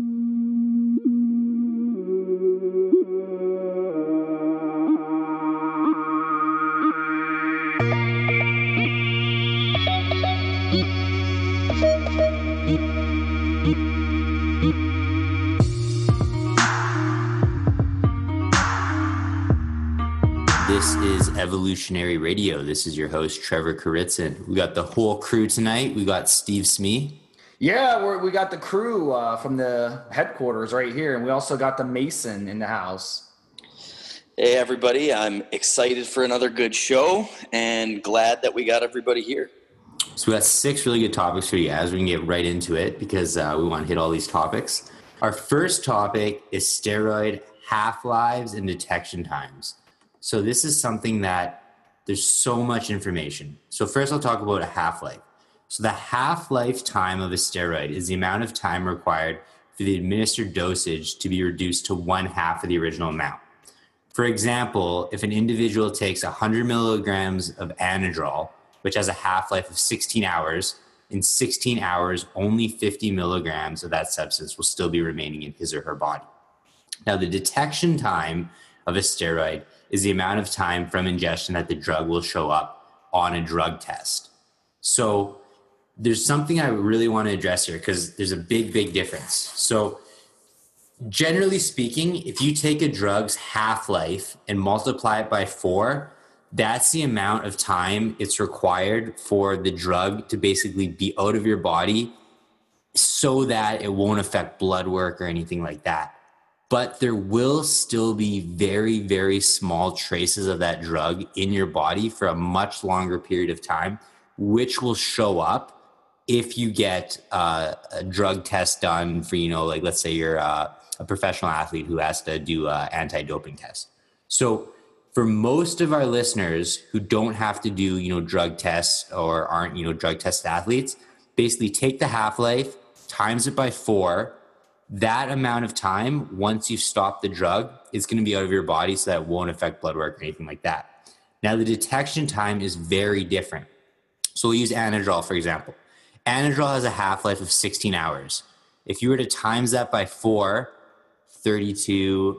This is Evolutionary Radio. This is your host, Trevor Kuritzin. We got the whole crew tonight. We got Steve Smee. Yeah, we got the crew from the headquarters right here, and we also got the Mason in the house. Hey, everybody. I'm excited for another good show and glad that we got everybody here. So we got 6 really good topics for you guys. We can get right into it because we want to hit all these topics. Our first topic is steroid half-lives and detection times. So this is something that there's so much information. So first I'll talk about a half-life. So the half-life time of a steroid is the amount of time required for the administered dosage to be reduced to 1/2 of the original amount. For example, if an individual takes 100 milligrams of Anadrol, which has a half-life of 16 hours, in 16 hours, only 50 milligrams of that substance will still be remaining in his or her body. Now, the detection time of a steroid is the amount of time from ingestion that the drug will show up on a drug test. So there's something I really want to address here because there's a big difference. So generally speaking, if you take a drug's half-life and multiply it by 4, that's the amount of time it's required for the drug to basically be out of your body so that it won't affect blood work or anything like that. But there will still be very, very small traces of that drug in your body for a much longer period of time, which will show up if you get a drug test done for, like let's say you're a professional athlete who has to do an anti-doping test. So for most of our listeners who don't have to do, drug tests or aren't, drug test athletes, basically take the half-life, times it by 4. That amount of time, once you stop the drug, is going to be out of your body so that it won't affect blood work or anything like that. Now, the detection time is very different. So we'll use Anadrol, for example. Anadrol has a half-life of 16 hours. If you were to times that by 4, 32,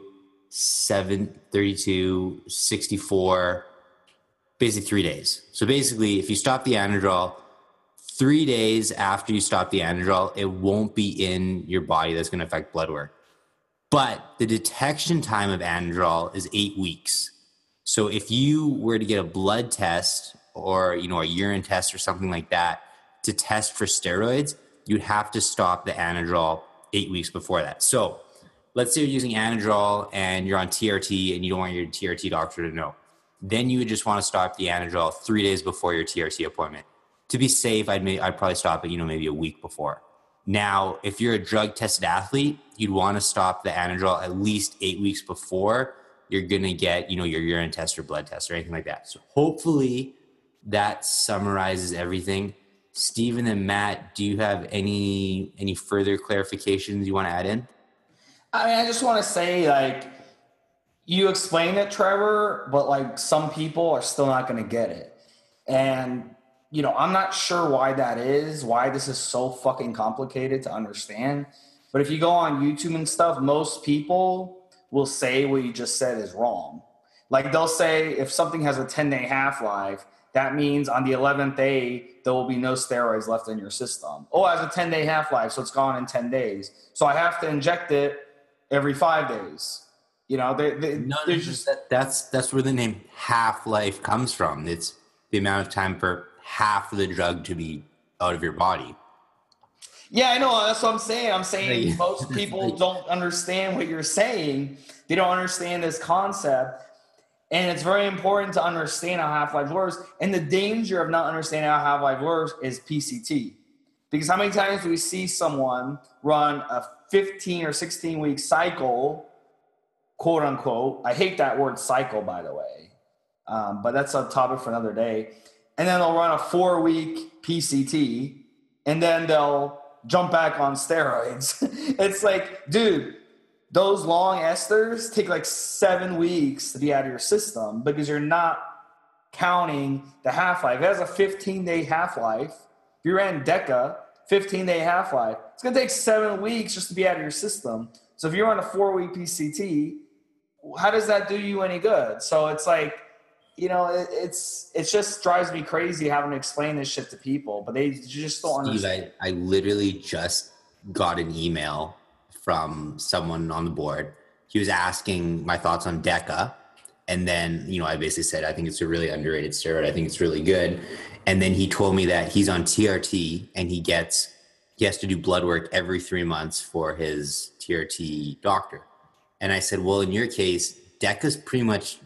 64, basically 3 days. So basically, if you stop the Anadrol, 3 days after you stop the Anadrol, it won't be in your body. That's going to affect blood work. But the detection time of Anadrol is 8 weeks. So if you were to get a blood test or, a urine test or something like that to test for steroids, you'd have to stop the Anadrol 8 weeks before that. So let's say you're using Anadrol and you're on TRT and you don't want your TRT doctor to know. Then you would just want to stop the Anadrol 3 days before your TRT appointment. To be safe, I'd probably stop it, maybe a week before. Now, if you're a drug-tested athlete, you'd want to stop the Anadrol at least 8 weeks before you're going to get, your urine test or blood test or anything like that. So hopefully that summarizes everything. Steve and Matt, do you have any further clarifications you want to add in? I just want to say, you explained it, Trevor, but, some people are still not going to get it. And I'm not sure why that is, why this is so fucking complicated to understand. But if you go on YouTube and stuff, most people will say what you just said is wrong. They'll say if something has a 10-day half-life, that means on the 11th day, there will be no steroids left in your system. Oh, it has a 10-day half-life, so it's gone in 10 days. So I have to inject it every 5 days. That's where the name half-life comes from. It's the amount of time for half of the drug to be out of your body. Yeah, I know. That's what I'm saying. I'm saying most people don't understand what you're saying. They don't understand this concept. And it's very important to understand how half-life works. And the danger of not understanding how half-life works is PCT. Because how many times do we see someone run a 15 or 16-week cycle, quote unquote? I hate that word cycle, by the way. But that's a topic for another day. And then they'll run a 4-week PCT, and then they'll jump back on steroids. It's dude, those long esters take 7 weeks to be out of your system because you're not counting the half-life. It has a 15-day half-life. If you ran DECA, 15-day half-life. It's going to take 7 weeks just to be out of your system. So if you're on a 4-week PCT, how does that do you any good? So it's like, you know, it just drives me crazy having to explain this shit to people, but they just don't understand. I literally just got an email from someone on the board. He was asking my thoughts on DECA. And then, you know, I basically said, I think it's a really underrated steroid. I think it's really good. And then he told me that he's on TRT and he has to do blood work every 3 months for his TRT doctor. And I said, well, in your case, DECA's pretty much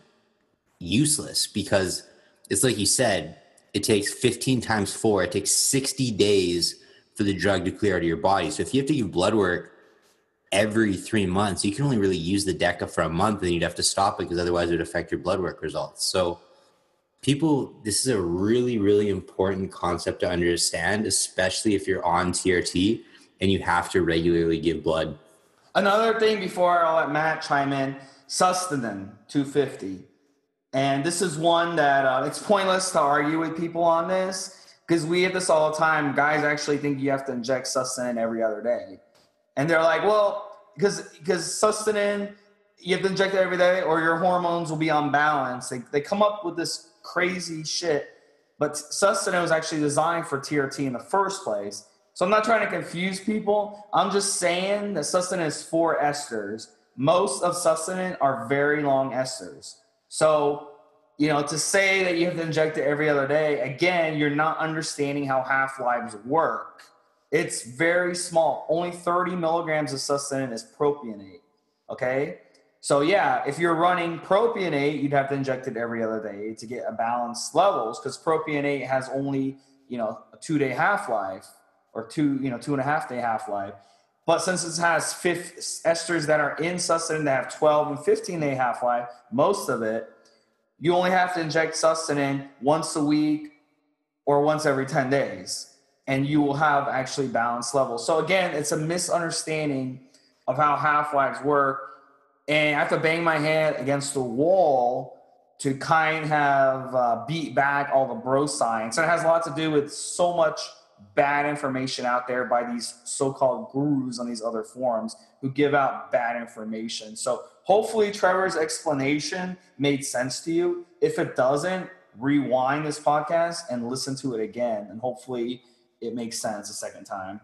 useless because it's like you said, it takes 15 times 4. It takes 60 days for the drug to clear out of your body. So if you have to give blood work every 3 months, you can only really use the DECA for a month, and you'd have to stop it because otherwise it would affect your blood work results. So people, this is a really, really important concept to understand, especially if you're on TRT and you have to regularly give blood. Another thing before I'll let Matt chime in, Sustanon 250. And this is one that it's pointless to argue with people on this because we have this all the time. Guys actually think you have to inject Sustanon every other day. And they're like, well, because Sustanon, you have to inject it every day or your hormones will be unbalanced. They come up with this crazy shit. But Sustanon was actually designed for TRT in the first place. So I'm not trying to confuse people. I'm just saying that Sustanon is 4 esters. Most of Sustanon are very long esters. So, you know, to say that you have to inject it every other day, again, you're not understanding how half-lives work. It's very small. Only 30 milligrams of Sustanon is propionate, okay? So, yeah, if you're running propionate, you'd have to inject it every other day to get a balanced levels because propionate has only, you know, a 2-day half-life or 2.5-day half-life. But since it has esters that are in Sustanon that have 12 and 15-day half-life, most of it, you only have to inject Sustanon once a week or once every 10 days. And you will have actually balanced levels. So again, it's a misunderstanding of how half-lives work. And I have to bang my head against the wall to kind of beat back all the bro science. And it has a lot to do with so much bad information out there by these so-called gurus on these other forums who give out bad information. So hopefully Trevor's explanation made sense to you. If it doesn't, rewind this podcast and listen to it again. And hopefully it makes sense a second time.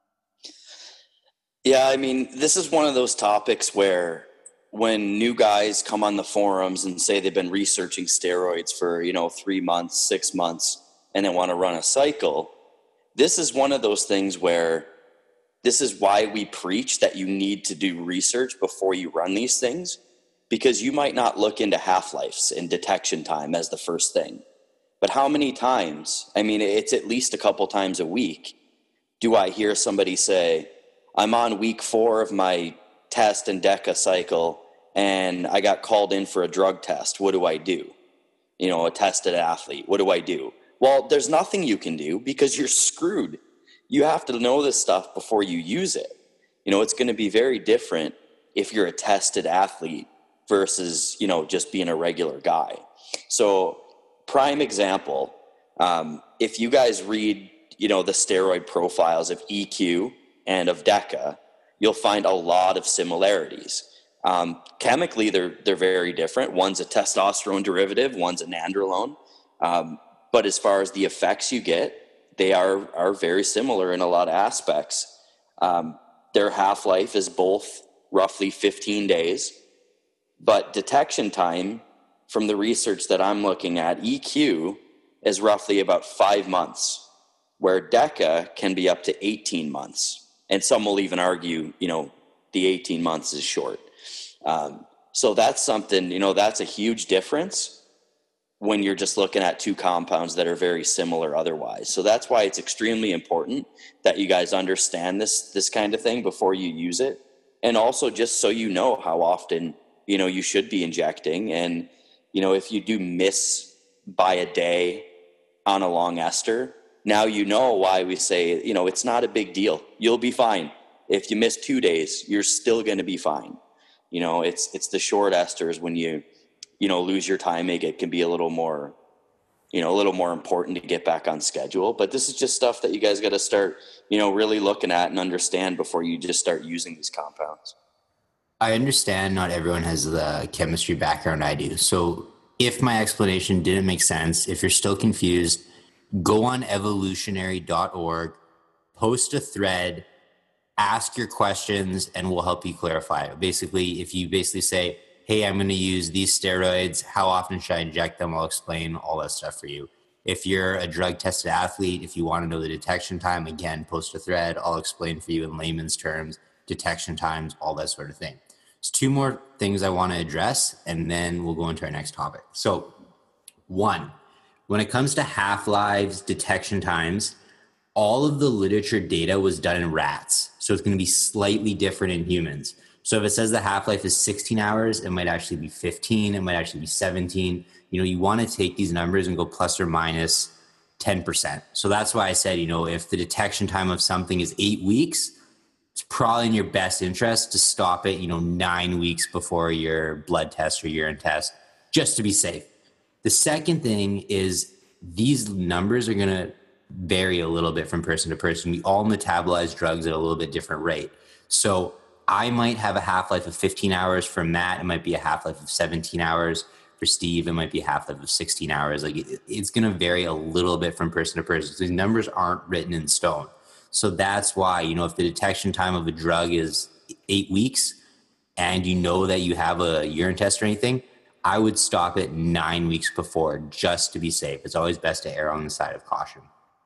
Yeah, I mean, this is one of those topics where when new guys come on the forums and say they've been researching steroids for, 3 months, 6 months, and they want to run a cycle, this is one of those things where this is why we preach that you need to do research before you run these things, because you might not look into half-lives and detection time as the first thing. But how many times, I mean, it's at least a couple times a week, do I hear somebody say, I'm on week 4 of my test and DECA cycle, and I got called in for a drug test. What do I do? A tested athlete. What do I do? Well, there's nothing you can do because you're screwed. You have to know this stuff before you use it. It's going to be very different if you're a tested athlete versus, just being a regular guy. So prime example, if you guys read, the steroid profiles of EQ and of DECA, you'll find a lot of similarities. Chemically, they're very different. One's a testosterone derivative, one's a nandrolone. But as far as the effects you get, they are very similar in a lot of aspects. Their half-life is both roughly 15 days, but detection time from the research that I'm looking at, EQ is roughly about 5 months, where DECA can be up to 18 months. And some will even argue, the 18 months is short. So that's something, that's a huge difference when you're just looking at 2 compounds that are very similar otherwise. So that's why it's extremely important that you guys understand this kind of thing before you use it. And also just so you know how often, you should be injecting. And, if you do miss by a day on a long ester, now you know why we say, it's not a big deal. You'll be fine. If you miss 2 days, you're still going to be fine. It's the short esters when you lose your timing. It can be a little more, a little more important to get back on schedule. But this is just stuff that you guys got to start, really looking at and understand before you just start using these compounds. I understand not everyone has the chemistry background I do. So if my explanation didn't make sense, if you're still confused, go on evolutionary.org, post a thread, ask your questions, and we'll help you clarify. Basically, if you say, hey, I'm going to use these steroids, how often should I inject them? I'll explain all that stuff for you. If you're a drug-tested athlete, if you want to know the detection time, again, post a thread. I'll explain for you in layman's terms, detection times, all that sort of thing. There's two more things I want to address, and then we'll go into our next topic. So, one, when it comes to half-lives, detection times, all of the literature data was done in rats. So it's going to be slightly different in humans. So if it says the half-life is 16 hours, it might actually be 15, it might actually be 17. You want to take these numbers and go plus or minus 10%. So that's why I said, if the detection time of something is 8 weeks, it's probably in your best interest to stop it, 9 weeks before your blood test or urine test, just to be safe. The second thing is these numbers are going to vary a little bit from person to person. We all metabolize drugs at a little bit different rate. So I might have a half-life of 15 hours. For Matt, it might be a half-life of 17 hours. For Steve, it might be a half-life of 16 hours. It's going to vary a little bit from person to person. So these numbers aren't written in stone. So that's why, if the detection time of a drug is 8 weeks and you know that you have a urine test or anything, I would stop it 9 weeks before just to be safe. It's always best to err on the side of caution.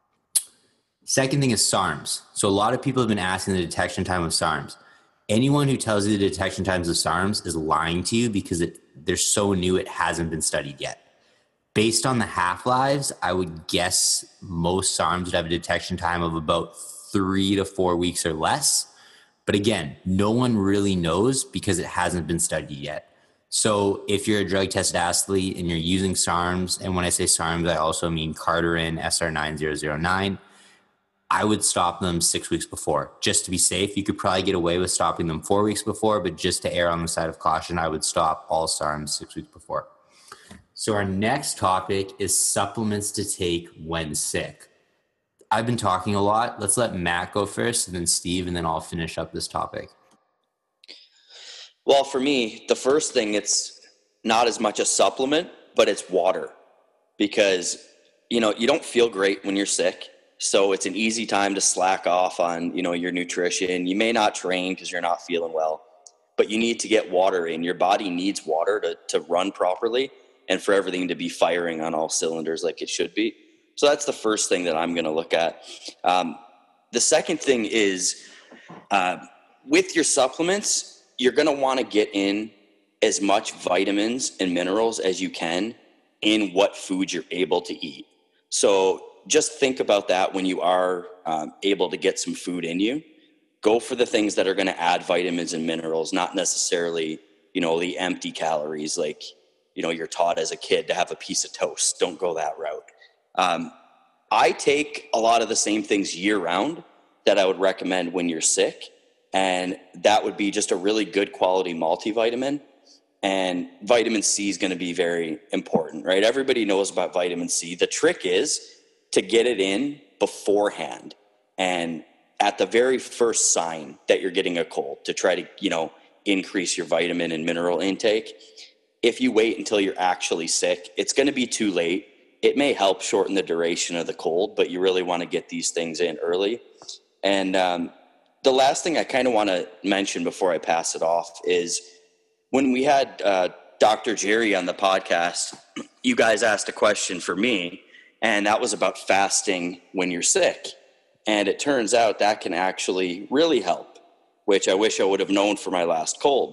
Second thing is SARMs. So a lot of people have been asking the detection time of SARMs. Anyone who tells you the detection times of SARMs is lying to you because they're so new it hasn't been studied yet. Based on the half-lives, I would guess most SARMs would have a detection time of about 3 to 4 weeks or less. But again, no one really knows because it hasn't been studied yet. So if you're a drug-tested athlete and you're using SARMs, and when I say SARMs, I also mean Cardarin SR9009, I would stop them 6 weeks before just to be safe. You could probably get away with stopping them 4 weeks before, but just to err on the side of caution, I would stop all SARMs 6 weeks before. So our next topic is supplements to take when sick. I've been talking a lot. Let's let Matt go first, and then Steve, and then I'll finish up this topic. Well, for me, the first thing, it's not as much a supplement, but it's water. Because, you don't feel great when you're sick. So it's an easy time to slack off on, your nutrition. You may not train because you're not feeling well, but you need to get water in. Your body needs water to run properly and for everything to be firing on all cylinders like it should be. So that's the first thing that I'm going to look at. The second thing is with your supplements, you're going to want to get in as much vitamins and minerals as you can in what food you're able to eat. So just think about that when you are able to get some food in you. Go for the things that are going to add vitamins and minerals, not necessarily, the empty calories like, you're taught as a kid to have a piece of toast. Don't go that route. I take a lot of the same things year round that I would recommend when you're sick. And that would be just a really good quality multivitamin. And vitamin C is going to be very important, right? Everybody knows about vitamin C. The trick is to get it in beforehand and at the very first sign that you're getting a cold to try to, increase your vitamin and mineral intake. If you wait until you're actually sick, it's going to be too late. It may help shorten the duration of the cold, but you really want to get these things in early. And the last thing I kind of want to mention before I pass it off is when we had Dr. Jerry on the podcast, you guys asked a question for me, and that was about fasting when you're sick. And it turns out that can actually really help, which I wish I would have known for my last cold,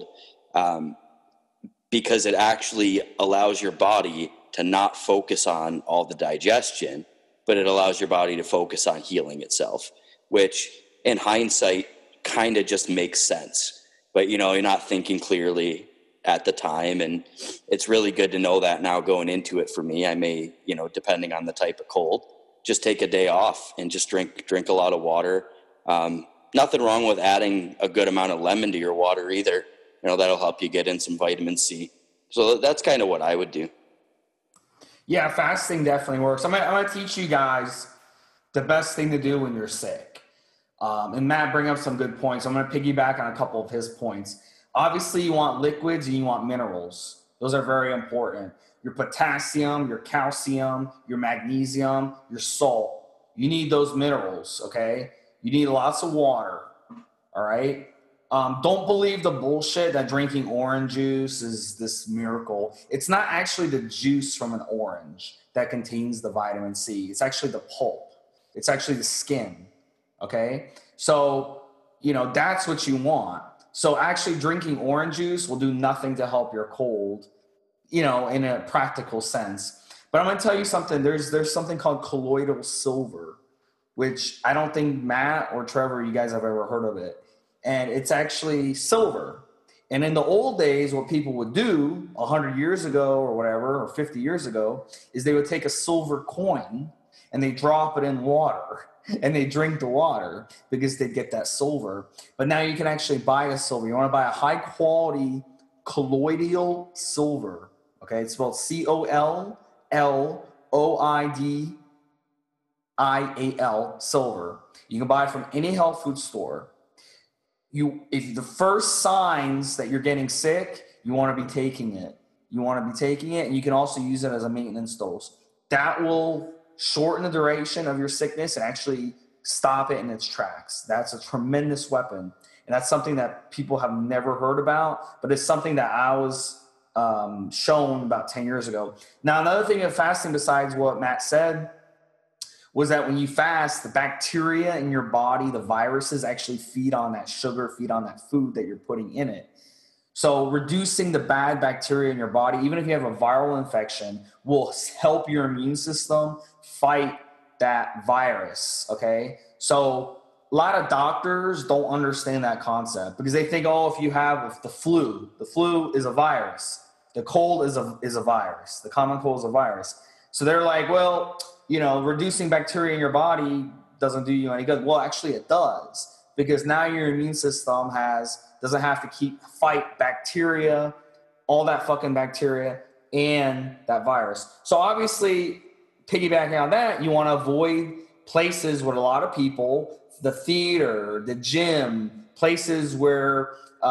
because it actually allows your body to not focus on all the digestion, but it allows your body to focus on healing itself, which in hindsight kind of just makes sense. But, you're not thinking clearly at the time. And it's really good to know that now going into it for me. I may, depending on the type of cold, just take a day off and just drink a lot of water. Nothing wrong with adding a good amount of lemon to your water either. That'll help you get in some vitamin C. So that's kind of what I would do. Yeah, fasting definitely works. I'm gonna teach you guys the best thing to do when you're sick. And Matt bring up some good points. I'm gonna piggyback on a couple of his points. Obviously, you want liquids and you want minerals. Those are very important. Your potassium, your calcium, your magnesium, your salt. You need those minerals, okay? You need lots of water, all right? Don't believe the bullshit that drinking orange juice is this miracle. It's not actually the juice from an orange that contains the vitamin C. It's actually the pulp. It's actually the skin, okay? So, that's what you want. So actually drinking orange juice will do nothing to help your cold, in a practical sense. But I'm going to tell you something. There's something called colloidal silver, which I don't think Matt or Trevor, you guys have ever heard of it. And it's actually silver. And in the old days, what people would do 100 years ago or whatever, or 50 years ago, is they would take a silver coin and they drop it in water and they drink the water because they get that silver. But now you can actually buy a silver. You want to buy a high quality colloidal silver. Okay, it's spelled COLLOIDIAL, silver. You can buy it from any health food store. If the first signs that you're getting sick, you want to be taking it. And you can also use it as a maintenance dose. That will shorten the duration of your sickness and actually stop it in its tracks. That's a tremendous weapon. And that's something that people have never heard about, but it's something that I was shown about 10 years ago. Now, another thing of fasting, besides what Matt said, was that when you fast, the bacteria in your body, the viruses actually feed on that sugar, feed on that food that you're putting in it. So reducing the bad bacteria in your body, even if you have a viral infection, will help your immune system fight that virus, okay? So a lot of doctors don't understand that concept because they think, if you have the flu is a virus. The cold is a virus. The common cold is a virus. So they're like, well, reducing bacteria in your body doesn't do you any good. Well, actually it does, because now your immune system doesn't have to fight bacteria, all that fucking bacteria and that virus. So obviously, piggybacking on that, you want to avoid places with a lot of people, the theater, the gym, places where,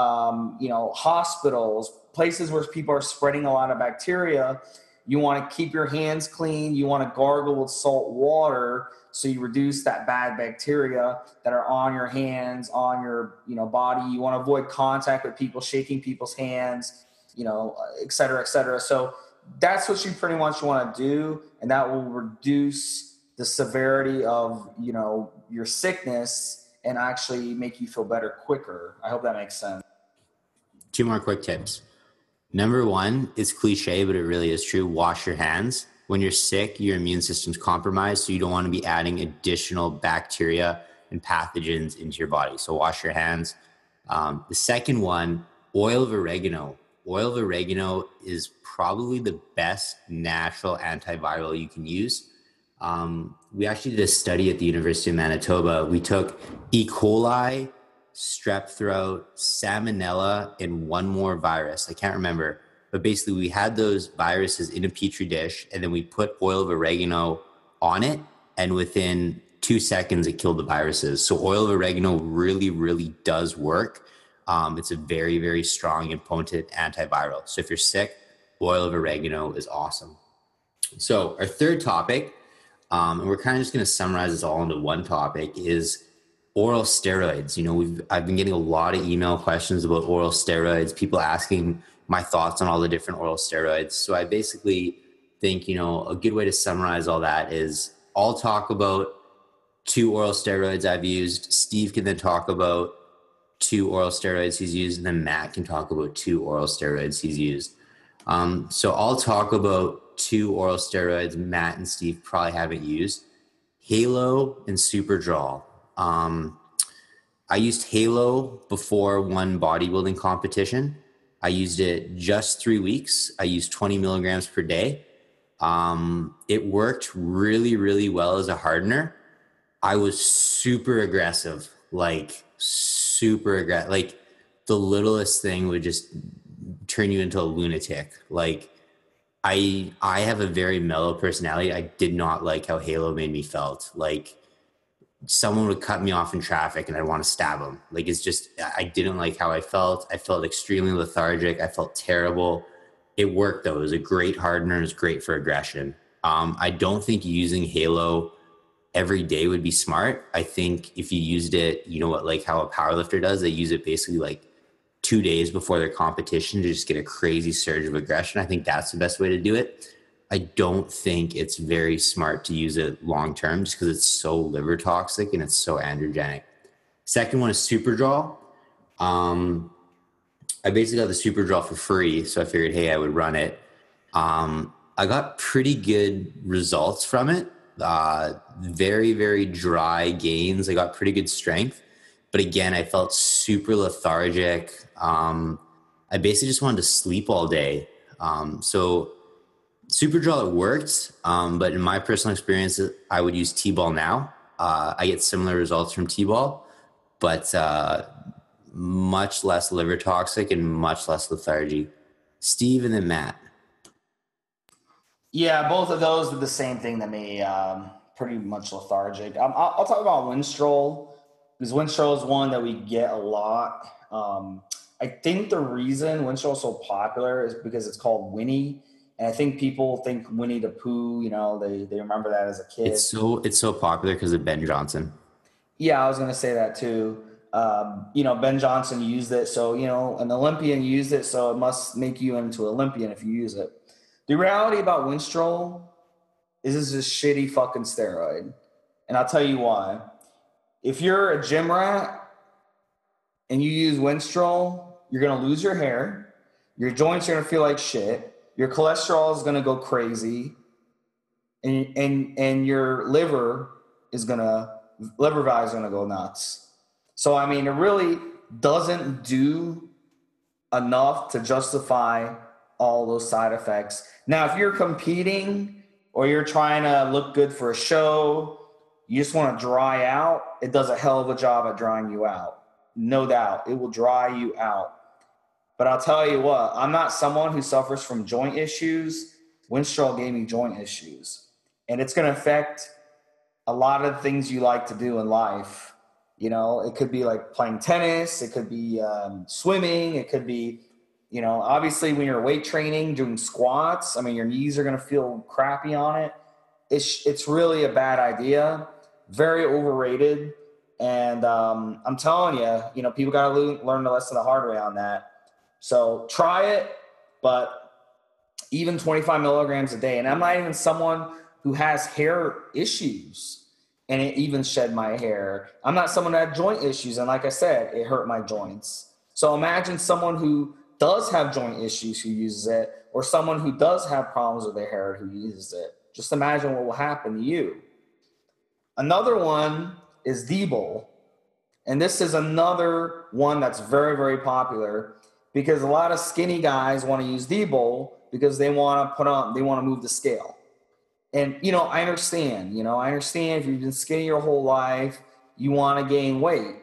hospitals, places where people are spreading a lot of bacteria. You want to keep your hands clean. You want to gargle with salt water so you reduce that bad bacteria that are on your hands, on your body. You want to avoid contact with people, shaking people's hands, et cetera, et cetera. So that's what you pretty much want to do, and that will reduce the severity of your sickness and actually make you feel better quicker. I hope that makes sense. 2 more quick tips. Number 1 is cliche, but it really is true. Wash your hands. When you're sick, your immune system's compromised, so you don't want to be adding additional bacteria and pathogens into your body. So wash your hands. The second one, oil of oregano. Oil of oregano is probably the best natural antiviral you can use. We actually did a study at the University of Manitoba. We took E. coli, strep throat, salmonella, and one more virus. I can't remember. But basically, we had those viruses in a petri dish, and then we put oil of oregano on it, and within 2 seconds, it killed the viruses. So oil of oregano really, really does work. It's a very, very strong and potent antiviral. So if you're sick, oil of oregano is awesome. So our third topic, and we're kind of just going to summarize this all into one topic, is oral steroids. I've been getting a lot of email questions about oral steroids, people asking my thoughts on all the different oral steroids. So I basically think, a good way to summarize all that is I'll talk about 2 oral steroids I've used. Steve can then talk about 2 oral steroids he's used, and then Matt can talk about 2 oral steroids he's used. So I'll talk about 2 oral steroids Matt and Steve probably haven't used: Halo and Superdrol. I used Halo before one bodybuilding competition. I used it just 3 weeks. I used 20 milligrams per day. It worked really, really well as a hardener. I was super aggressive, like the littlest thing would just turn you into a lunatic. Like I have a very mellow personality. I did not like how Halo made me felt. Like someone would cut me off in traffic and I'd want to stab them. Like it's just, I didn't like how I felt. I felt extremely lethargic. I felt terrible. It worked though. It was a great hardener. It was great for aggression. I don't think using Halo every day would be smart. I think if you used it, you know what, like how a powerlifter does, they use it basically like 2 days before their competition to just get a crazy surge of aggression. I think that's the best way to do it. I don't think it's very smart to use it long term just because it's so liver toxic and it's so androgenic. Second one is Superdraw. I basically got the Superdraw for free, so I figured, hey, I would run it. I got pretty good results from it. Very, very dry gains. I got pretty good strength. But again, I felt super lethargic. I basically just wanted to sleep all day. So Superdraw, it worked. But in my personal experience, I would use T-Ball now. I get similar results from T-Ball, but much less liver toxic and much less lethargy. Steve and then Matt. Yeah, both of those did the same thing to me. Pretty much lethargic. I'll talk about Winstrol because Winstrol is one that we get a lot. I think the reason Winstrol is so popular is because it's called Winnie. And I think people think Winnie the Pooh, you know, they remember that as a kid. It's so popular because of Ben Johnson. Yeah, I was going to say that too. You know, Ben Johnson used it. So, you know, an Olympian used it. So it must make you into an Olympian if you use it. The reality about Winstrol is this is a shitty fucking steroid. And I'll tell you why. If you're a gym rat and you use Winstrol, you're going to lose your hair. Your joints are going to feel like shit. Your cholesterol is going to go crazy. And your liver value is going to go nuts. So, I mean, it really doesn't do enough to justify all those side effects. Now, if you're competing or you're trying to look good for a show, you just want to dry out, it does a hell of a job at drying you out. No doubt. It will dry you out. But I'll tell you what, I'm not someone who suffers from joint issues. Winstrol gave me joint issues. And it's going to affect a lot of things you like to do in life. You know, it could be like playing tennis. It could be swimming. It could be, you know, obviously when you're weight training, doing squats, I mean, your knees are going to feel crappy on it. It's really a bad idea. Very overrated. And I'm telling you, you know, people got to learn the lesson the hard way on that. So try it, but even 25 milligrams a day. And I'm not even someone who has hair issues and it even shed my hair. I'm not someone who had joint issues. And like I said, it hurt my joints. So imagine someone who does have joint issues who uses it, or someone who does have problems with their hair who uses it. Just imagine what will happen to you. Another one is D-Bol. And this is another one that's very, very popular because a lot of skinny guys want to use D-Bol because they want to move the scale. And, you know, I understand if you've been skinny your whole life, you want to gain weight,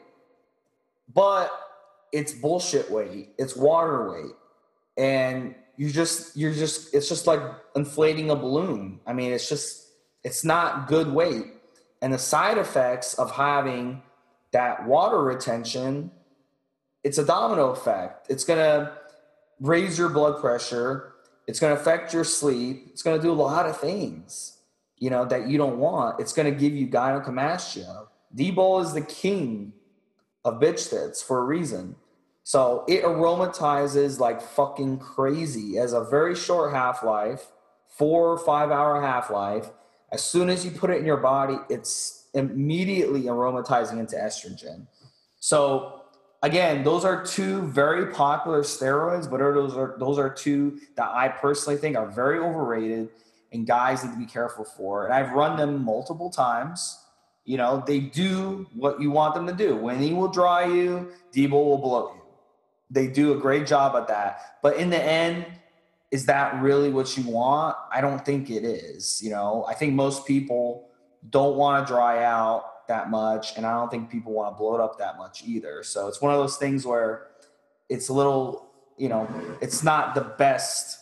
but it's bullshit weight. It's water weight. And it's just like inflating a balloon. I mean, it's not good weight. And the side effects of having that water retention, it's a domino effect. It's going to raise your blood pressure. It's going to affect your sleep. It's going to do a lot of things, you know, that you don't want. It's going to give you gynecomastia. D-Bol is the king of bitch tits for a reason. So it aromatizes like fucking crazy. It has a very short half-life, 4 or 5 hour half-life. As soon as you put it in your body, it's immediately aromatizing into estrogen. So again, those are two very popular steroids, but those are two that I personally think are very overrated and guys need to be careful for. And I've run them multiple times. You know, they do what you want them to do. Winnie will dry you, D-Bol will bloat you. They do a great job at that. But in the end, is that really what you want? I don't think it is. You know, I think most people don't want to dry out that much, and I don't think people want to blow it up that much either. So it's one of those things where it's a little, you know, it's not the best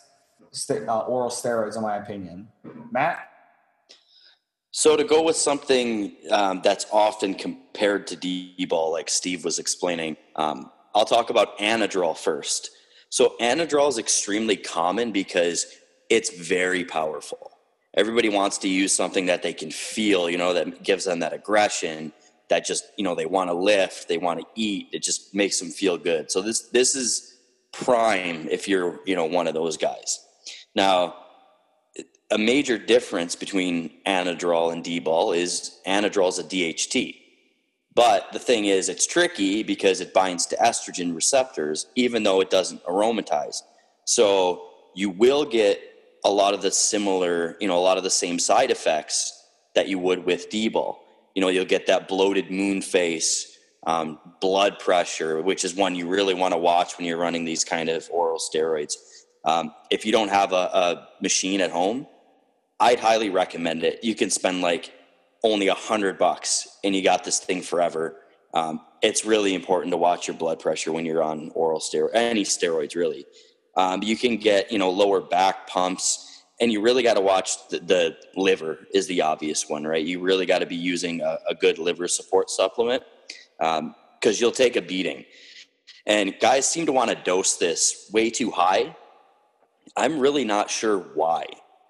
oral steroids, in my opinion. Matt? So to go with something that's often compared to D-ball, like Steve was explaining, I'll talk about Anadrol first. So Anadrol is extremely common because it's very powerful. Everybody wants to use something that they can feel, that gives them that aggression, that just, they want to lift, they want to eat. It just makes them feel good. So this is prime if you're, one of those guys. Now, a major difference between Anadrol and D-ball is Anadrol is a DHT. But the thing is, it's tricky because it binds to estrogen receptors, even though it doesn't aromatize. So you will get a lot of the similar, a lot of the same side effects that you would with D-ball. You'll get that bloated moon face, blood pressure, which is one you really want to watch when you're running these kind of oral steroids. If you don't have a machine at home, I'd highly recommend it. You can spend like only $100 and you got this thing forever. It's really important to watch your blood pressure when you're on oral steroid, any steroids really. You can get, lower back pumps, and you really got to watch the liver is the obvious one, right? You really got to be using a good liver support supplement because you'll take a beating. And guys seem to want to dose this way too high. I'm really not sure why.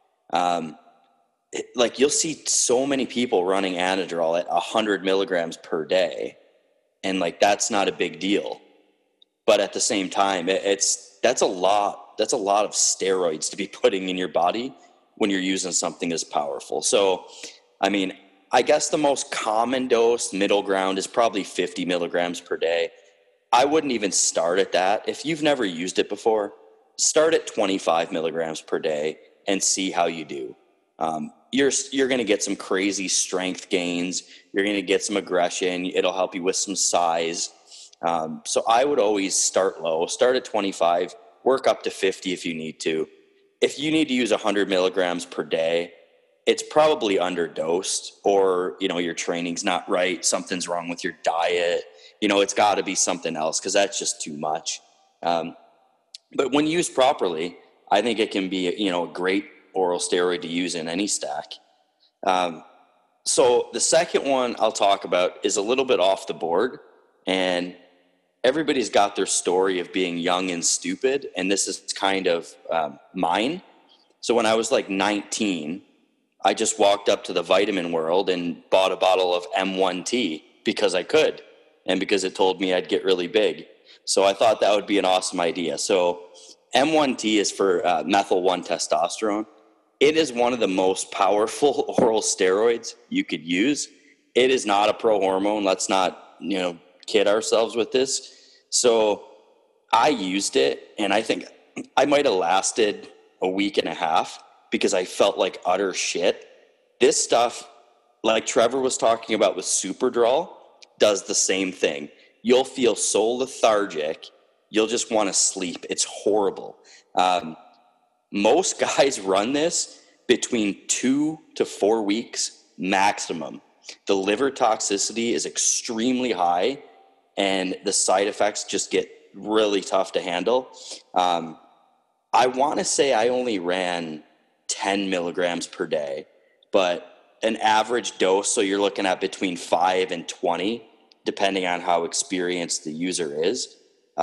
Like you'll see so many people running Anadrol at 100 milligrams per day, and like that's not a big deal. But at the same time, that's a lot of steroids to be putting in your body when you're using something as powerful. So, I mean, I guess the most common dose, middle ground, is probably 50 milligrams per day. I wouldn't even start at that. If you've never used it before, start at 25 milligrams per day and see how you do. You're going to get some crazy strength gains. You're going to get some aggression. It'll help you with some size. So I would always start low, start at 25, work up to 50 if you need to. If you need to use 100 milligrams per day, it's probably underdosed, or, your training's not right. Something's wrong with your diet. It's got to be something else, because that's just too much. But when used properly, I think it can be, a great oral steroid to use in any stack. So the second one I'll talk about is a little bit off the board, and everybody's got their story of being young and stupid, and this is kind of mine. So when I was like 19, I just walked up to the Vitamin World and bought a bottle of M1T because I could, and because it told me I'd get really big. So I thought that would be an awesome idea. So M1T is for methyl 1 testosterone. It is one of the most powerful oral steroids you could use. It is not a pro-hormone. Let's not, kid ourselves with this. So I used it, and I think I might have lasted a week and a half because I felt like utter shit. This stuff, like Trevor was talking about with Superdrol, does the same thing. You'll feel so lethargic, you'll just want to sleep. It's horrible. Most guys run this between 2 to 4 weeks maximum. The liver toxicity is extremely high, and the side effects just get really tough to handle. I want to say I only ran 10 milligrams per day, but an average dose, so you're looking at between 5 and 20, depending on how experienced the user is.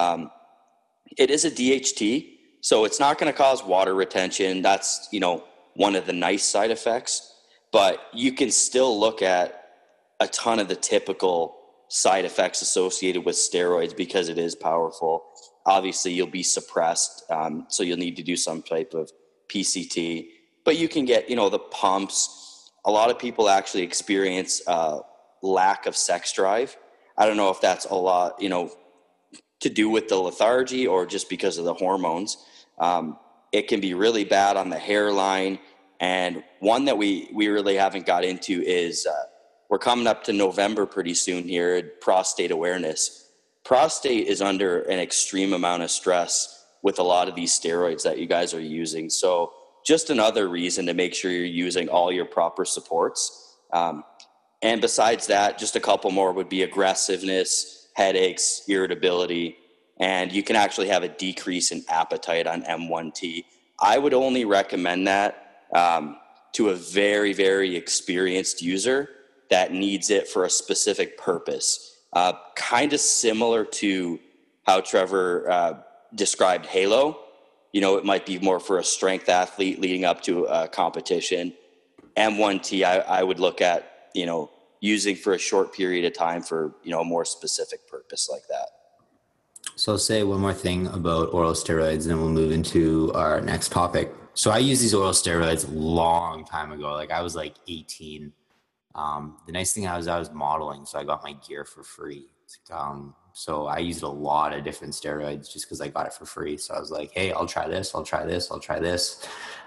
It is a DHT, so it's not going to cause water retention. That's, one of the nice side effects, but you can still look at a ton of the typical side effects associated with steroids because it is powerful. Obviously, you'll be suppressed, so you'll need to do some type of PCT, but you can get, the pumps. A lot of people actually experience lack of sex drive. I don't know if that's a lot, to do with the lethargy or just because of the hormones. It can be really bad on the hairline. And one that we really haven't got into is we're coming up to November pretty soon here at Prostate Awareness. Prostate is under an extreme amount of stress with a lot of these steroids that you guys are using. So just another reason to make sure you're using all your proper supports. And besides that, just a couple more would be aggressiveness, headaches, irritability, and you can actually have a decrease in appetite on M1T. I would only recommend that to a very, very experienced user that needs it for a specific purpose. Kind of similar to how Trevor described Halo. You know, it might be more for a strength athlete leading up to a competition. M1T, I would look at, you know, using for a short period of time for, you know, a more specific purpose like that. So I'll say one more thing about oral steroids, and then we'll move into our next topic. So I used these oral steroids a long time ago. Like I was like 18. The nice thing I was modeling, so I got my gear for free. So I used a lot of different steroids just because I got it for free. So I was like, hey, I'll try this. I'll try this. I'll try this.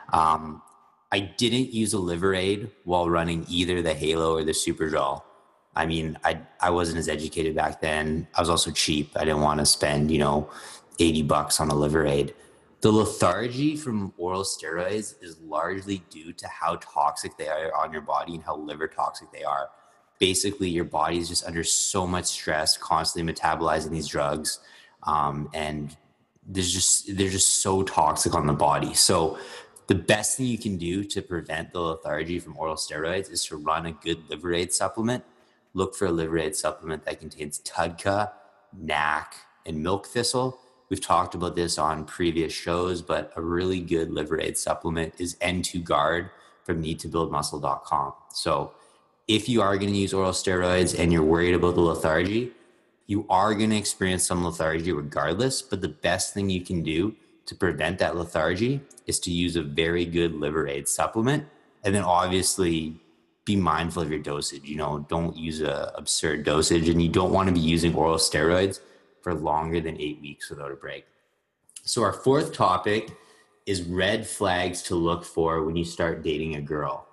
I didn't use a Liver-Aid while running either the Halo or the Superdrol. I mean, I wasn't as educated back then. I was also cheap. I didn't want to spend, you know, $80 on a Liver-Aid. The lethargy from oral steroids is largely due to how toxic they are on your body and how liver toxic they are. Basically, your body is just under so much stress, constantly metabolizing these drugs, and they're just so toxic on the body. So the best thing you can do to prevent the lethargy from oral steroids is to run a good Liver-Aid supplement. Look for a Liver-Aid supplement that contains TUDCA, NAC, and milk thistle. We've talked about this on previous shows, but a really good Liver-Aid supplement is N2 Guard from needtobuildmuscle.com. So if you are going to use oral steroids and you're worried about the lethargy, you are going to experience some lethargy regardless, but the best thing you can do to prevent that lethargy is to use a very good Liver-Aid supplement. And then obviously be mindful of your dosage. You know, don't use a absurd dosage, and you don't want to be using oral steroids for longer than 8 weeks without a break. So our fourth topic is red flags to look for when you start dating a girl.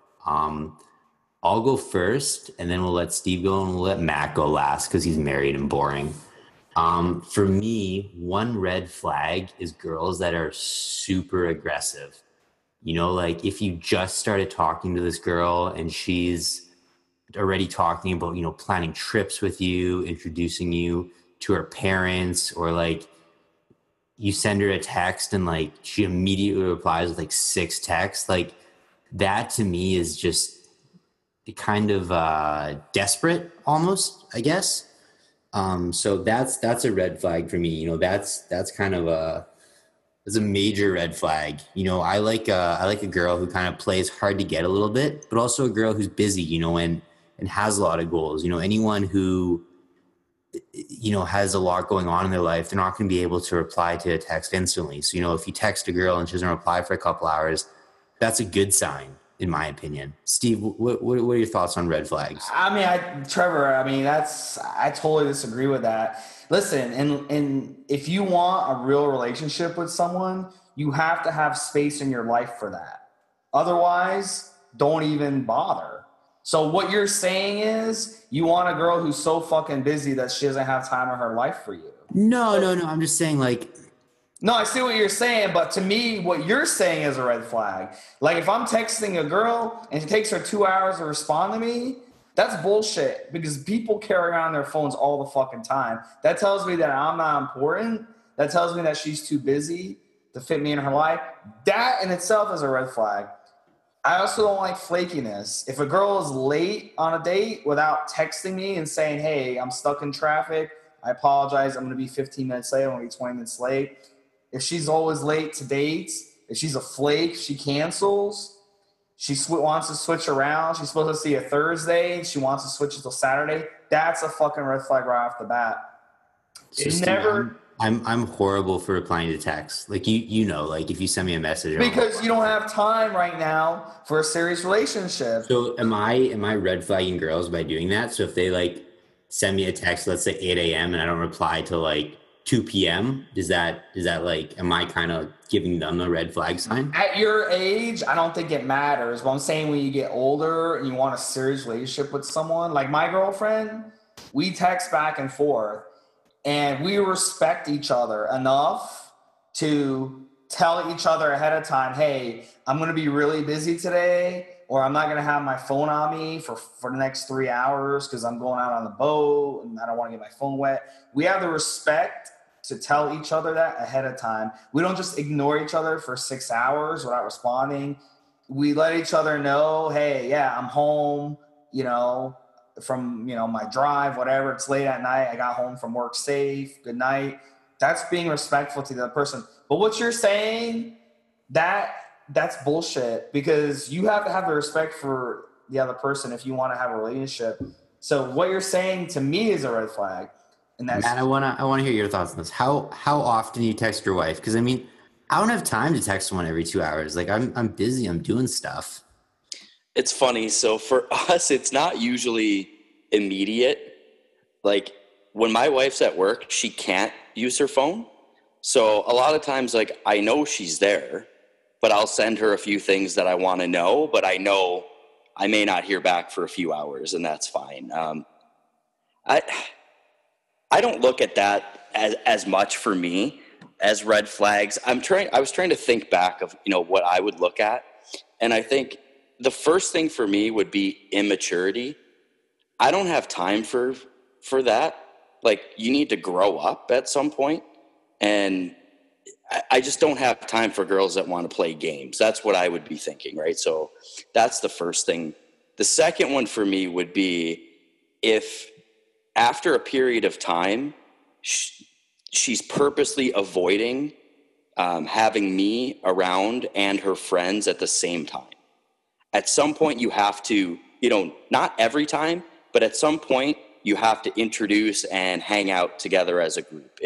I'll go first, and then we'll let Steve go, and we'll let Matt go last because he's married and boring. For me, one red flag is girls that are super aggressive. You know, like if you just started talking to this girl and she's already talking about, you know, planning trips with you, introducing you to her parents, or like you send her a text and like she immediately replies with like 6 texts, like that to me is just kind of desperate almost, I guess. So that's a red flag for me. You know, that's kind of a major red flag. You know, I like a girl who kind of plays hard to get a little bit, but also a girl who's busy, you know, and has a lot of goals. You know, anyone who, you know, has a lot going on in their life, they're not going to be able to reply to a text instantly. So, you know, if you text a girl and she doesn't reply for a couple hours, that's a good sign, in my opinion. Steve, what are your thoughts on red flags? I mean, Trevor, I totally disagree with that. Listen, and if you want a real relationship with someone, you have to have space in your life for that. Otherwise, don't even bother. So what you're saying is you want a girl who's so fucking busy that she doesn't have time in her life for you. No. I'm just saying, like, no, I see what you're saying, but to me, what you're saying is a red flag. Like if I'm texting a girl and it takes her 2 hours to respond to me, that's bullshit, because people carry around their phones all the fucking time. That tells me that I'm not important. That tells me that she's too busy to fit me in her life. That in itself is a red flag. I also don't like flakiness. If a girl is late on a date without texting me and saying, hey, I'm stuck in traffic, I apologize, I'm going to be 15 minutes late, I'm going to be 20 minutes late. If she's always late to dates, if she's a flake, she cancels, she wants to switch around, she's supposed to see a Thursday, she wants to switch it till Saturday, that's a fucking red flag right off the bat. So I'm horrible for replying to text. Like you know, like if you send me a message, because you don't have time right now for a serious relationship. So am I red flagging girls by doing that? So if they like send me a text, let's say 8 a.m. and I don't reply till like 2 p.m., is that like, am I kind of giving them a red flag sign? At your age, I don't think it matters. But I'm saying when you get older and you want a serious relationship with someone, like my girlfriend, we text back and forth. And we respect each other enough to tell each other ahead of time, hey, I'm going to be really busy today, or I'm not going to have my phone on me for the next 3 hours because I'm going out on the boat and I don't want to get my phone wet. We have the respect to tell each other that ahead of time. We don't just ignore each other for 6 hours without responding. We let each other know, hey, yeah, I'm home, from, my drive, whatever. It's late at night. I got home from work safe. Good night. That's being respectful to the other person. But what you're saying, that's bullshit, because you have to have the respect for the other person if you want to have a relationship. So what you're saying to me is a red flag. And that's Matt, I wanna hear your thoughts on this. How often do you text your wife? Because I don't have time to text someone every 2 hours. Like I'm busy. I'm doing stuff. It's funny. So for us, it's not usually immediate. Like when my wife's at work, she can't use her phone. So a lot of times, like, I know she's there, but I'll send her a few things that I want to know, but I know I may not hear back for a few hours, and that's fine. I don't look at that as much for me as red flags. I was trying to think back of, what I would look at. And I think the first thing for me would be immaturity. I don't have time for that. Like, you need to grow up at some point. And I just don't have time for girls that want to play games. That's what I would be thinking, right? So that's the first thing. The second one for me would be if after a period of time, she's purposely avoiding having me around and her friends at the same time. At some point, you have to, not every time, but at some point, you have to introduce and hang out together as a group.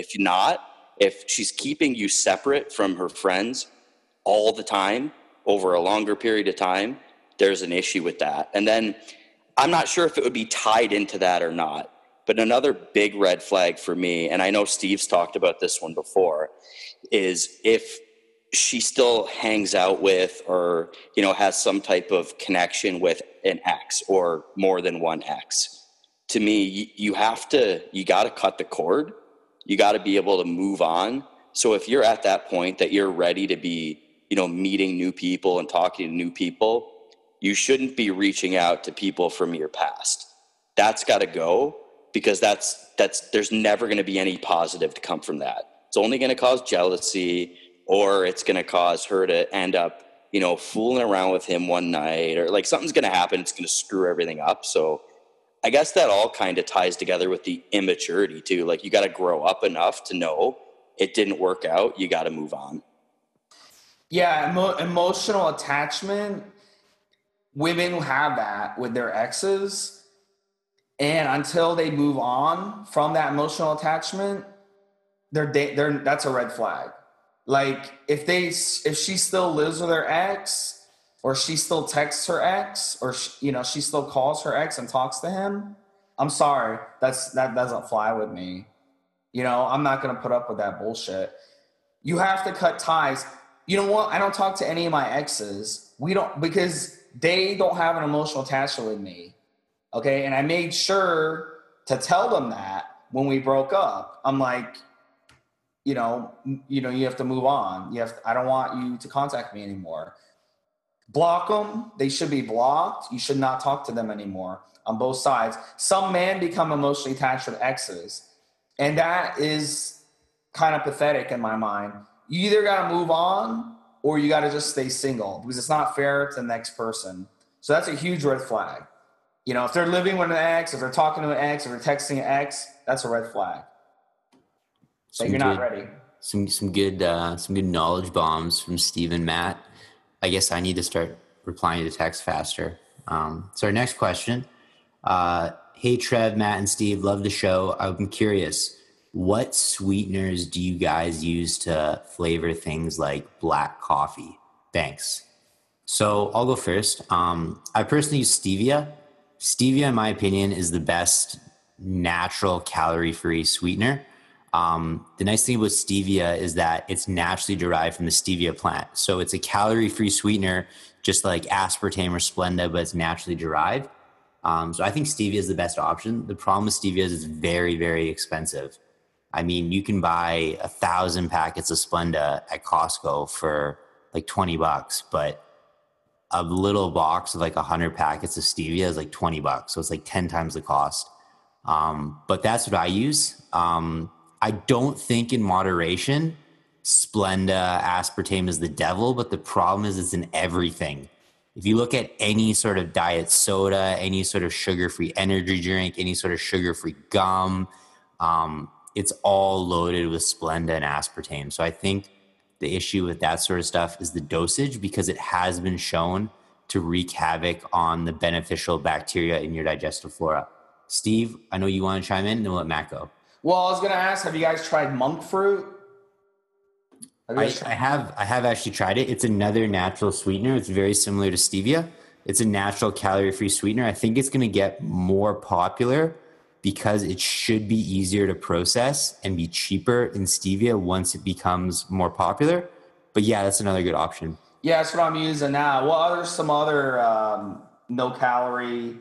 If she's keeping you separate from her friends all the time over a longer period of time, there's an issue with that. And then I'm not sure if it would be tied into that or not, but another big red flag for me, and I know Steve's talked about this one before, is if she still hangs out with or, has some type of connection with an ex or more than one ex. To me, you got to cut the cord. You got to be able to move on. So if you're at that point that you're ready to be, meeting new people and talking to new people, you shouldn't be reaching out to people from your past. That's got to go, because there's never going to be any positive to come from that. It's only going to cause jealousy, or it's going to cause her to end up, fooling around with him one night, or like something's going to happen. It's going to screw everything up. So I guess that all kind of ties together with the immaturity too. Like, you got to grow up enough to know it didn't work out. You got to move on. Yeah. Emotional attachment. Women have that with their exes. And until they move on from that emotional attachment, that's a red flag. Like, if she still lives with her ex, or she still texts her ex, or she still calls her ex and talks to him, I'm sorry, that doesn't fly with me. I'm not gonna put up with that bullshit. You have to cut ties. You know what? I don't talk to any of my exes. Because they don't have an emotional attachment with me. Okay, and I made sure to tell them that when we broke up. I'm like, you have to move on. I don't want you to contact me anymore. Block them. They should be blocked. You should not talk to them anymore on both sides. Some men become emotionally attached with exes, and that is kind of pathetic in my mind. You either got to move on, or you got to just stay single, because it's not fair to the next person. So that's a huge red flag. If they're living with an ex, if they're talking to an ex, if they're texting an ex, that's a red flag. So you're not ready. Some good knowledge bombs from Steve and Matt. I guess I need to start replying to text faster. So our next question. Hey, Trev, Matt, and Steve, love the show. I'm curious, what sweeteners do you guys use to flavor things like black coffee? Thanks. So I'll go first. I personally use stevia. Stevia, in my opinion, is the best natural calorie-free sweetener. The nice thing about stevia is that it's naturally derived from the stevia plant. So it's a calorie-free sweetener, just like aspartame or Splenda, but it's naturally derived. So I think stevia is the best option. The problem with stevia is it's very, very expensive. I mean, you can buy 1,000 packets of Splenda at Costco for like $20, but a little box of like 100 packets of stevia is like $20. So it's like 10 times the cost. But that's what I use. I don't think in moderation, Splenda, aspartame is the devil, but the problem is it's in everything. If you look at any sort of diet soda, any sort of sugar-free energy drink, any sort of sugar-free gum, it's all loaded with Splenda and aspartame. So I think the issue with that sort of stuff is the dosage, because it has been shown to wreak havoc on the beneficial bacteria in your digestive flora. Steve, I know you want to chime in, and then we'll let Matt go. Well, I was going to ask, have you guys tried monk fruit? I have actually tried it. It's another natural sweetener. It's very similar to stevia. It's a natural calorie-free sweetener. I think it's going to get more popular because it should be easier to process and be cheaper in stevia once it becomes more popular. But yeah, that's another good option. Yeah, that's what I'm using now. What are some other no-calorie,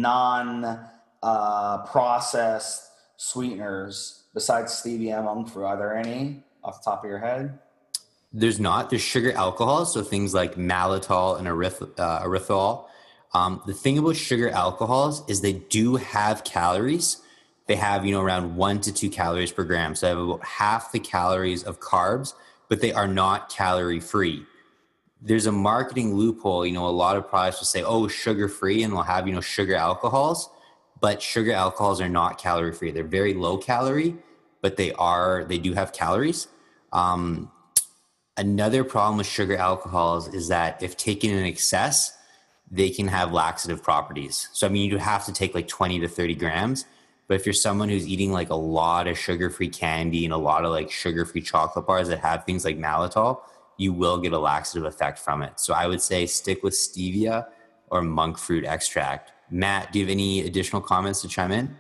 non-processed sweeteners besides stevia and monk fruit? Are there any off the top of your head? There's not. There's sugar alcohols, so things like maltitol and erythritol. The thing about sugar alcohols is they do have calories. They have, around 1 to 2 calories per gram. So they have about half the calories of carbs, but they are not calorie free. There's a marketing loophole. A lot of products will say, oh, sugar free, and they'll have, sugar alcohols, but sugar alcohols are not calorie free. They're very low calorie, but they do have calories. Another problem with sugar alcohols is that if taken in excess, they can have laxative properties. So, you have to take like 20 to 30 grams. But if you're someone who's eating like a lot of sugar-free candy and a lot of like sugar-free chocolate bars that have things like maltitol, you will get a laxative effect from it. So I would say stick with stevia or monk fruit extract. Matt, do you have any additional comments to chime in?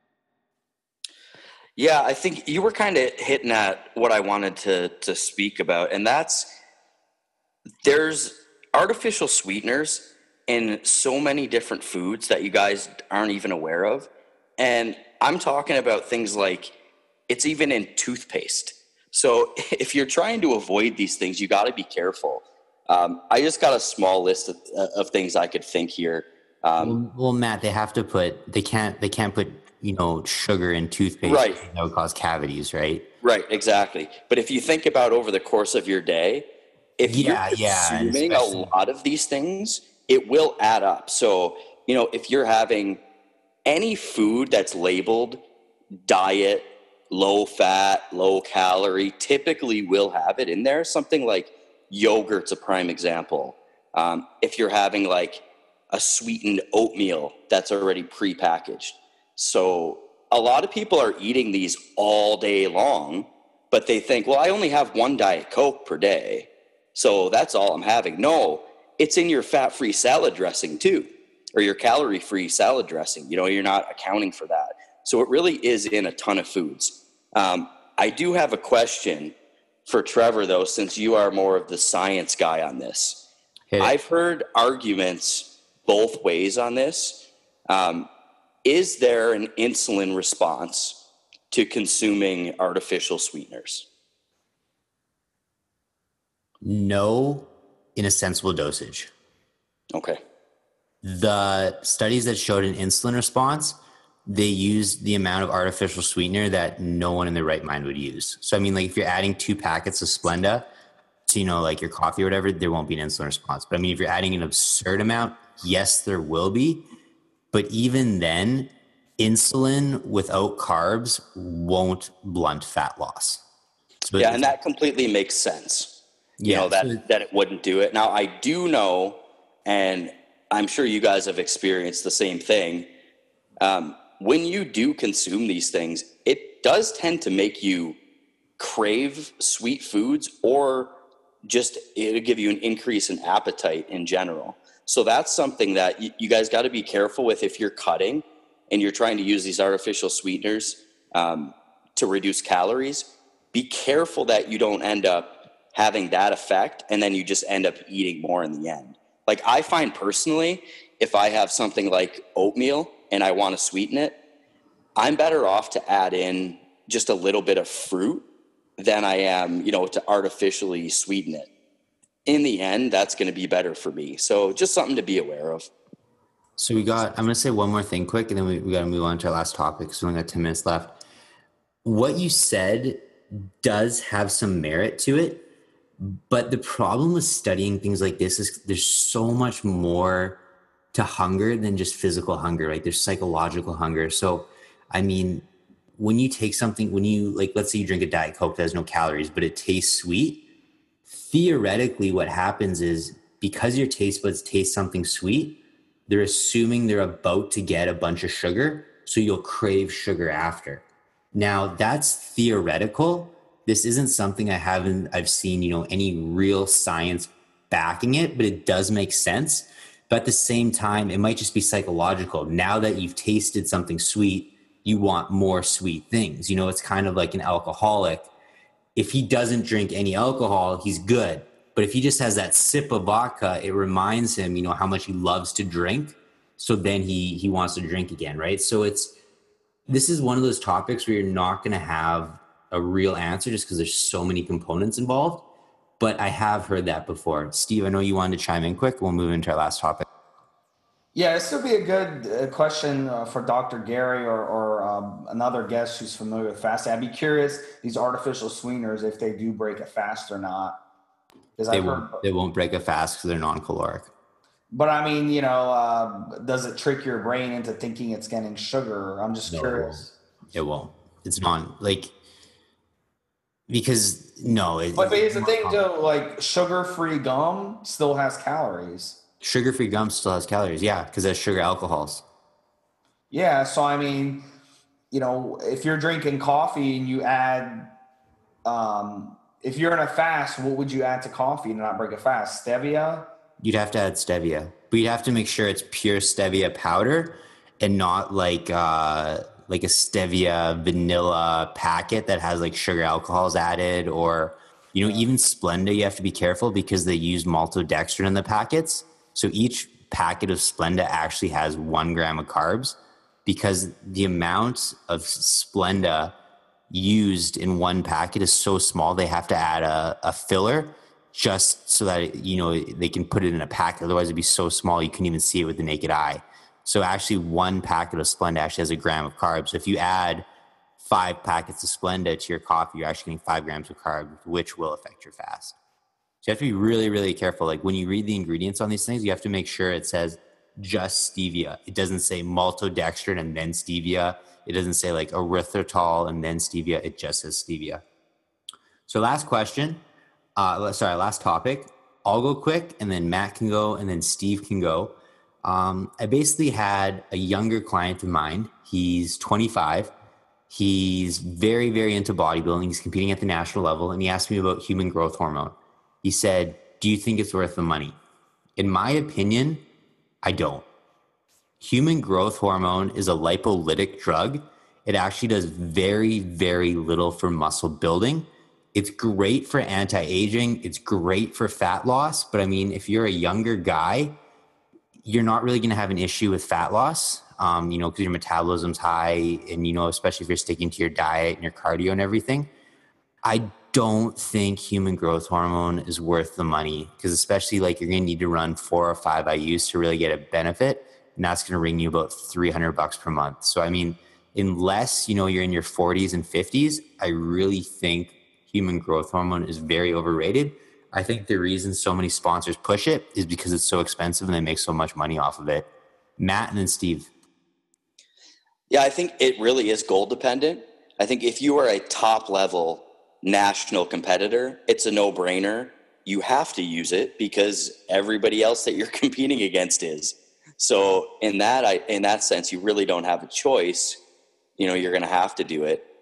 Yeah, I think you were kind of hitting at what I wanted to speak about, and there's artificial sweeteners in so many different foods that you guys aren't even aware of. And I'm talking about things like it's even in toothpaste. So if you're trying to avoid these things, you got to be careful. I just got a small list of things I could think here. Well, Matt, they can't put sugar in toothpaste. Right. That would cause cavities, right? Right, exactly. But if you think about over the course of your day, if you're consuming a lot of these things, it will add up. So, if you're having any food that's labeled diet, low fat, low calorie, typically will have it in there. Something like yogurt's a prime example. If you're having like a sweetened oatmeal that's already prepackaged. So a lot of people are eating these all day long, but they think, well, I only have one Diet Coke per day, so that's all I'm having. No, it's in your fat-free salad dressing too, or your calorie-free salad dressing. You're not accounting for that. So it really is in a ton of foods. I do have a question for Trevor, though, since you are more of the science guy on this. I've heard arguments both ways on this. Is there an insulin response to consuming artificial sweeteners? No, in a sensible dosage. Okay. The studies that showed an insulin response, they used the amount of artificial sweetener that no one in their right mind would use. So, like if you're adding 2 packets of Splenda to, like your coffee or whatever, there won't be an insulin response. But if you're adding an absurd amount, yes, there will be. But even then, insulin without carbs won't blunt fat loss. So yeah, and that completely makes sense. That it wouldn't do it. Now, I do know, and I'm sure you guys have experienced the same thing. When you do consume these things, it does tend to make you crave sweet foods, or just it'll give you an increase in appetite in general. So that's something that you guys got to be careful with if you're cutting and you're trying to use these artificial sweeteners to reduce calories. Be careful that you don't end up having that effect and then you just end up eating more in the end. Like I find personally, if I have something like oatmeal and I want to sweeten it, I'm better off to add in just a little bit of fruit than I am, to artificially sweeten it. In the end, that's going to be better for me. So just something to be aware of. So I'm going to say one more thing quick, and then we got to move on to our last topic because we only got 10 minutes left. what you said does have some merit to it, but the problem with studying things like this is there's so much more to hunger than just physical hunger. Like there's psychological hunger. So, I mean, when you take something, when you like, let's say you drink a Diet Coke that has no calories, but it tastes sweet, theoretically what happens is because your taste buds taste something sweet, they're assuming they're about to get a bunch of sugar. So you'll crave sugar after. Now that's theoretical. This isn't something I've seen, any real science backing it, but it does make sense. But at the same time, it might just be psychological. Now that you've tasted something sweet, you want more sweet things. It's kind of like an alcoholic. If he doesn't drink any alcohol, he's good. But if he just has that sip of vodka, it reminds him, how much he loves to drink. So then he wants to drink again, right? So this is one of those topics where you're not going to have a real answer just because there's so many components involved. But I have heard that before. Steve, I know you wanted to chime in quick. We'll move into our last topic. Yeah, this would be a good question for Dr. Gary or another guest who's familiar with fasting. I'd be curious, these artificial sweeteners, if they do break a fast or not. They won't break a fast because they're non-caloric. But I mean, does it trick your brain into thinking it's getting sugar? I'm just curious. It won't. It's not because no. But here's the thing, though. Like sugar-free gum still has calories. Sugar-free gum still has calories, yeah, because there's sugar alcohols. Yeah, so I mean, if you're drinking coffee and you add, if you're in a fast, what would you add to coffee to not break a fast? Stevia? You'd have to add stevia, but you'd have to make sure it's pure stevia powder and not like a stevia vanilla packet that has like sugar alcohols added, or even Splenda. You have to be careful because they use maltodextrin in the packets. So each packet of Splenda actually has 1 gram of carbs because the amount of Splenda used in one packet is so small. They have to add a filler just so that, they can put it in a packet. Otherwise it'd be so small you couldn't even see it with the naked eye. So actually 1 packet of Splenda actually has 1 gram of carbs. So if you add 5 packets of Splenda to your coffee, you're actually getting 5 grams of carbs, which will affect your fast. So you have to be really, really careful. Like when you read the ingredients on these things, you have to make sure it says just stevia. It doesn't say maltodextrin and then stevia. It doesn't say like erythritol and then stevia. It just says stevia. So last question. Last topic. I'll go quick and then Matt can go and then Steve can go. I basically had a younger client of mine. He's 25. He's very, very into bodybuilding. He's competing at the national level. And he asked me about human growth hormone. He said, do you think it's worth the money? In my opinion, I don't. Human growth hormone is a lipolytic drug. It actually does very, very little for muscle building. It's great for anti-aging. It's great for fat loss. But I mean, if you're a younger guy, you're not really going to have an issue with fat loss, because your metabolism's high and, especially if you're sticking to your diet and your cardio and everything. I don't think human growth hormone is worth the money because especially like you're going to need to run 4 or 5 IUs to really get a benefit. And that's going to ring you about $300 per month. So, I mean, unless, you're in your 40s and 50s, I really think human growth hormone is very overrated. I think the reason so many sponsors push it is because it's so expensive and they make so much money off of it. Matt and then Steve. Yeah, I think it really is goal dependent. I think if you are a top level national competitor, it's a no-brainer. You have to use it because everybody else that you're competing against is. So in that sense, you really don't have a choice. You're going to have to do it.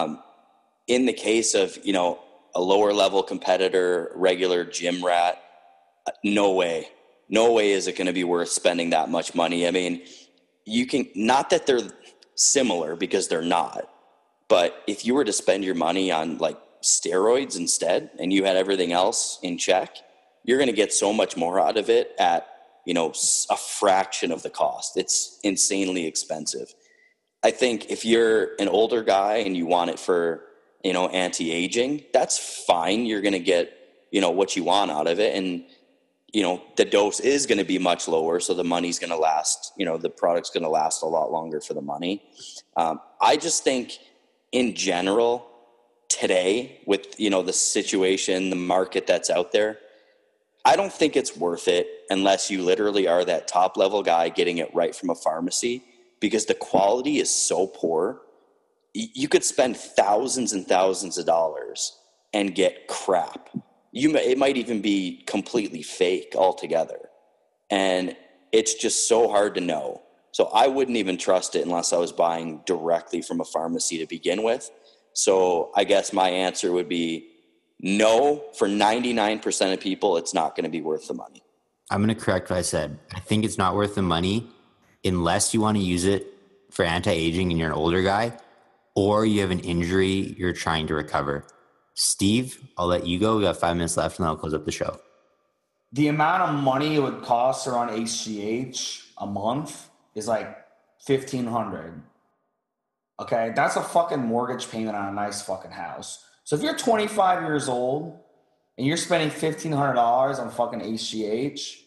In the case of, a lower level competitor, regular gym rat, no way is it going to be worth spending that much money. I mean, you can, not that they're similar because they're not, but if you were to spend your money on like steroids instead and you had everything else in check, you're going to get so much more out of it at, a fraction of the cost. It's insanely expensive. I think if you're an older guy and you want it for, anti-aging, that's fine. You're going to get, what you want out of it. And, the dose is going to be much lower. So the money's going to last, the product's going to last a lot longer for the money. I just think in general today with, you know, the situation, the market that's out there, I don't think it's worth it unless you literally are that top level guy getting it right from a pharmacy, because the quality is so poor. You could spend thousands and thousands of dollars and get crap. It might even be completely fake altogether. And it's just so hard to know. So I wouldn't even trust it unless I was buying directly from a pharmacy to begin with. So I guess my answer would be no. For 99% of people, it's not going to be worth the money. I'm going to correct what I said. I think it's not worth the money unless you want to use it for anti-aging and you're an older guy, or you have an injury you're trying to recover. Steve, I'll let you go. We got 5 minutes left and then I'll close up the show. The amount of money it would cost her on HGH a month is like $1,500. Okay, that's a fucking mortgage payment on a nice fucking house. So if you're 25 years old and you're spending $1,500 on fucking HGH,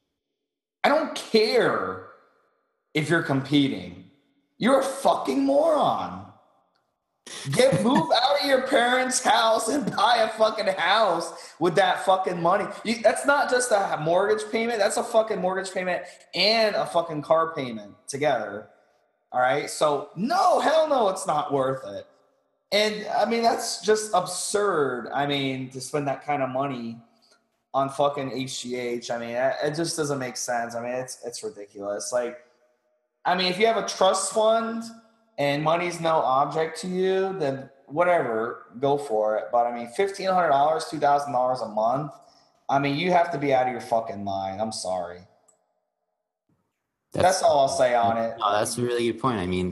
I don't care if you're competing. You're a fucking moron. Move out of your parents' house and buy a fucking house with that fucking money. That's not just a mortgage payment. That's a fucking mortgage payment and a fucking car payment together. All right. So no, hell no, it's not worth it. And I mean, that's just absurd. I mean, to spend that kind of money on fucking HGH. I mean, it just doesn't make sense. I mean, it's ridiculous. Like, I mean, if you have a trust fund and money's no object to you, then whatever, go for it. But I mean, $1,500, $2,000 a month. I mean, you have to be out of your fucking mind. I'm sorry. That's all I'll say on it. No, that's a really good point. I mean,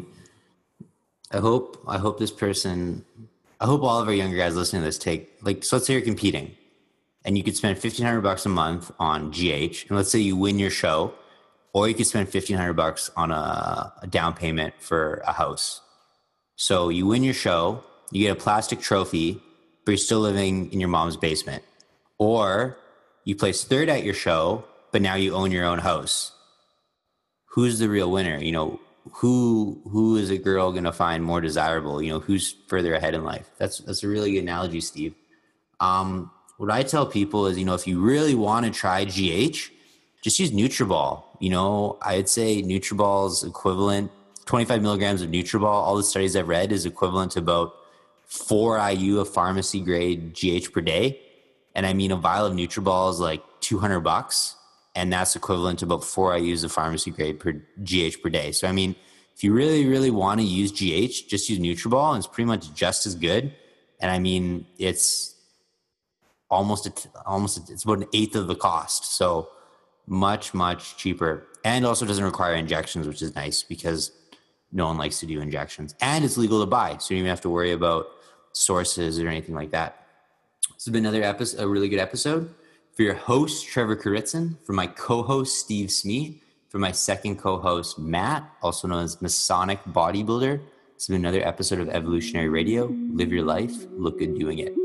I hope this person, I hope all of our younger guys listening to this so let's say you're competing and you could spend $1,500 a month on GH, and let's say you win your show, or you could spend $1,500 on a down payment for a house. So you win your show, you get a plastic trophy, but you're still living in your mom's basement. Or you place third at your show, but now you own your own house. Who's the real winner? You know, who is a girl going to find more desirable? You know, who's further ahead in life? That's a really good analogy, Steve. What I tell people is, you know, if you really want to try GH, just use Nutriball. You know, I'd say Nutriball's equivalent, 25 milligrams of Nutriball, all the studies I've read, is equivalent to about 4 IU of pharmacy grade GH per day. And I mean, a vial of Nutriball is like $200, and that's equivalent to about 4 IUs of pharmacy grade per GH per day. So, I mean, if you really, really want to use GH, just use Nutriball, and it's pretty much just as good. And I mean, it's it's about an eighth of the cost. So much, much cheaper. And also doesn't require injections, which is nice because no one likes to do injections. And it's legal to buy, so you don't even have to worry about sources or anything like that. This has been another episode, a really good episode. For your host, Trevor Kuritzin, for my co-host, Steve Smee, for my second co-host, Matt, also known as Masonic Bodybuilder. This has been another episode of Evolutionary Radio. Live your life. Look good doing it.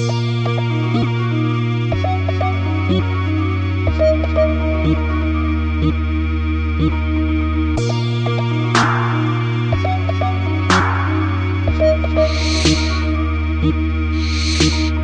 you.